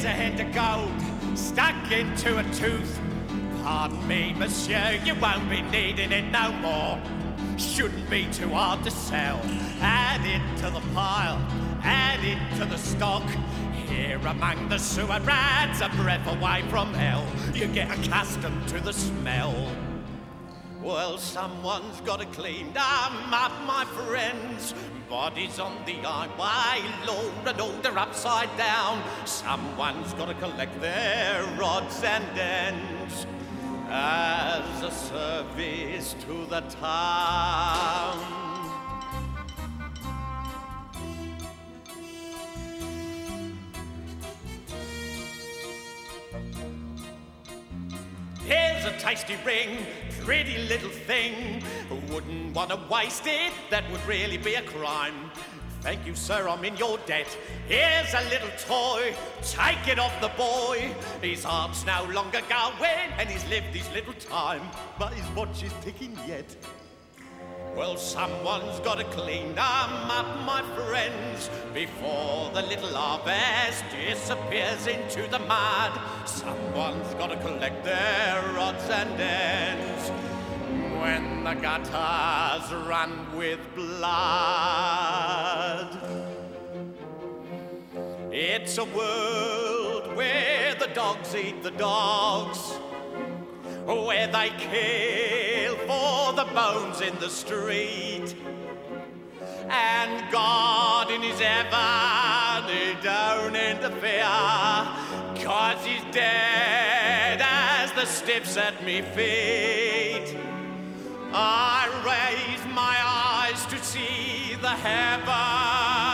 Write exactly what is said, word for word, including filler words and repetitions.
a head of gold stuck into a tooth. Pardon me, monsieur, you won't be needing it no more. Shouldn't be too hard to sell. Add it to the pile, add it to the stock. Here among the sewer rats, a breath away from hell, you get accustomed to the smell. Well, someone's got to clean them up, my friends. Bodies on the highway, low and older upside down. Someone's got to collect their odds and ends as a service to the town. Here's a tasty ring, pretty little thing. Wouldn't want to waste it, that would really be a crime. Thank you, sir, I'm in your debt. Here's a little toy, take it off the boy. His heart's no longer going, and he's lived his little time, but his watch is ticking yet. Well, someone's got to clean them up, my friends, before the little harvest disappears into the mud. Someone's got to collect their odds and ends when the gutters run with blood. It's a world where the dogs eat the dogs, where they kill for the bones in the street, and God in his heaven, he don't interfere, 'cause he's dead as the steps at me feet. I raise my eyes to see the heavens